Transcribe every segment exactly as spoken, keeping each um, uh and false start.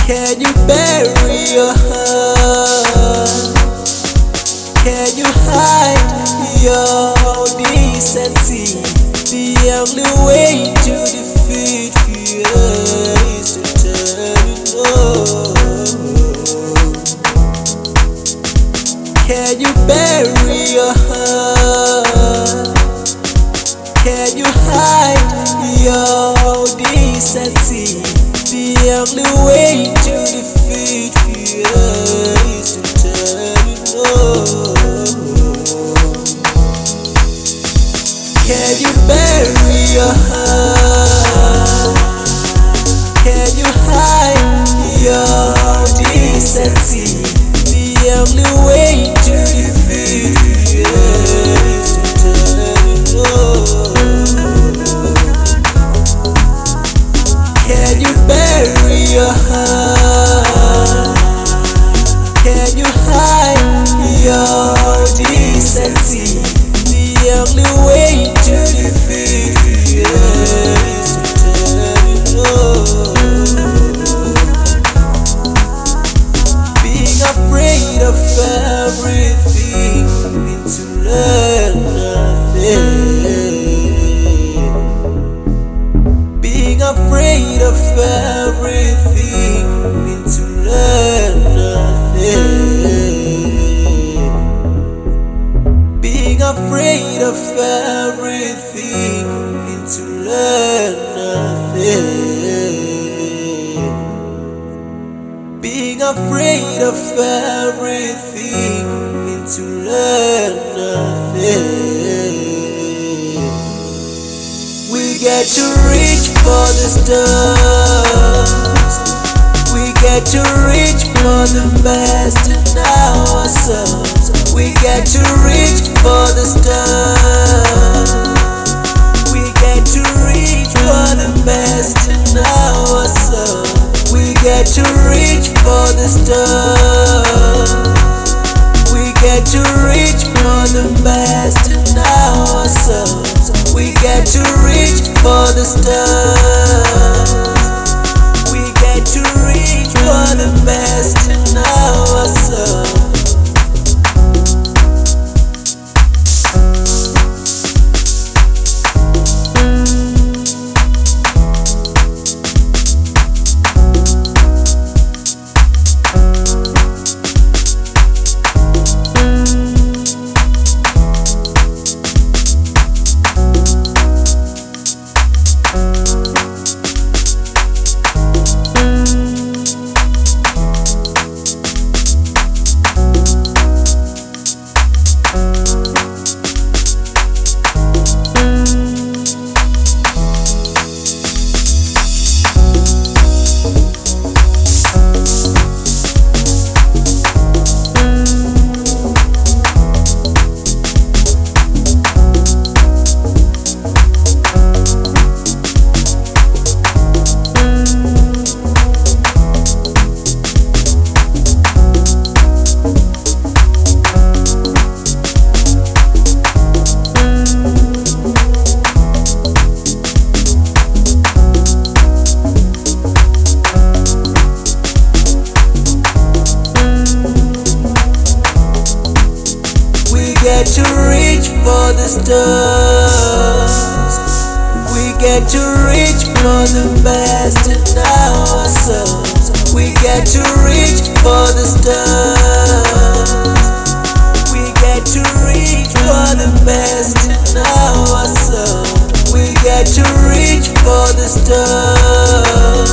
Can you bury your heart? Can you hide your decency? The only way to defeat fear is to tell it no. Can you bury your heart? Can you hide your decency? The only way to defeat fear is to tell it no. Can you bury your heart? Can you hide your decency? The only way to defeat fear is to tell it no. Can you bury your heart? Can you hide your decency? The only way to defeat fear is to tell it no. Being afraid of everything means to learn nothing. Being afraid of everything means to learn nothing. Being afraid of everything means to learn nothing. Being afraid of everything means to learn nothing. We get to reach for the stars. We get to reach for the best in ourselves. We get to reach for the stars. We get to reach for the best in ourselves. We get to reach for the stars. We get to reach for the best in ourselves. We get to reach for the stars. We get to reach for the best in ourselves. We get to reach for the stars. We get to reach for the best in ourselves. We get to reach for the stars. We get to reach for the best in ourselves. We get to reach for the stars.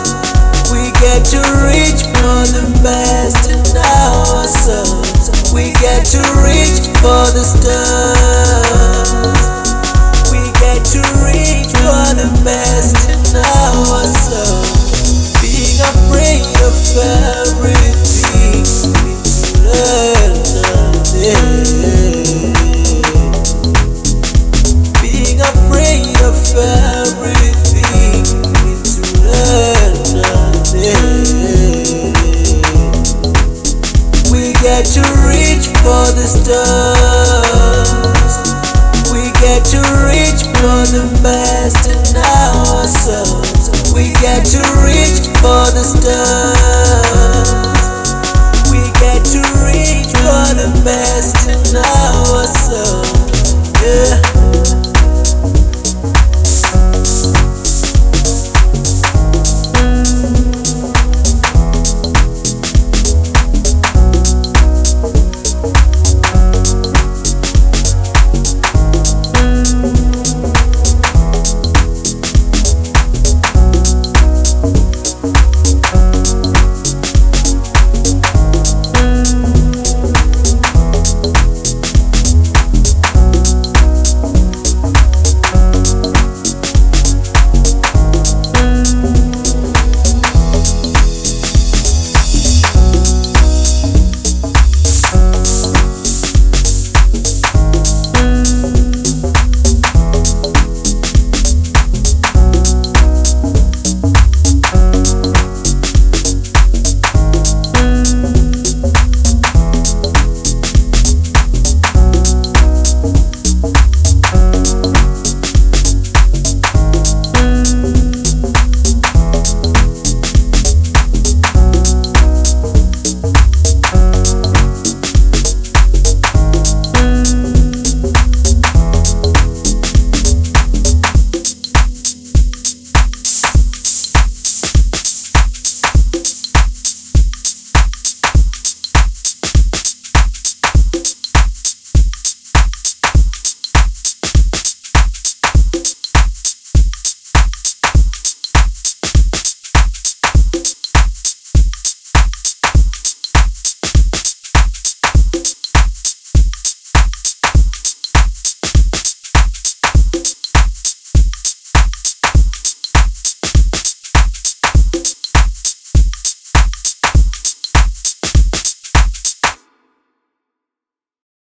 We get to reach for the best in ourselves. We get to reach for the stars. We get to reach for the best in ourselves. Being afraid of everything means to learn nothing. Being afraid of everything means to learn nothing. We get to reach for the stars. We get to reach for the best in ourselves. We get to reach for the stars. We get to reach for the best in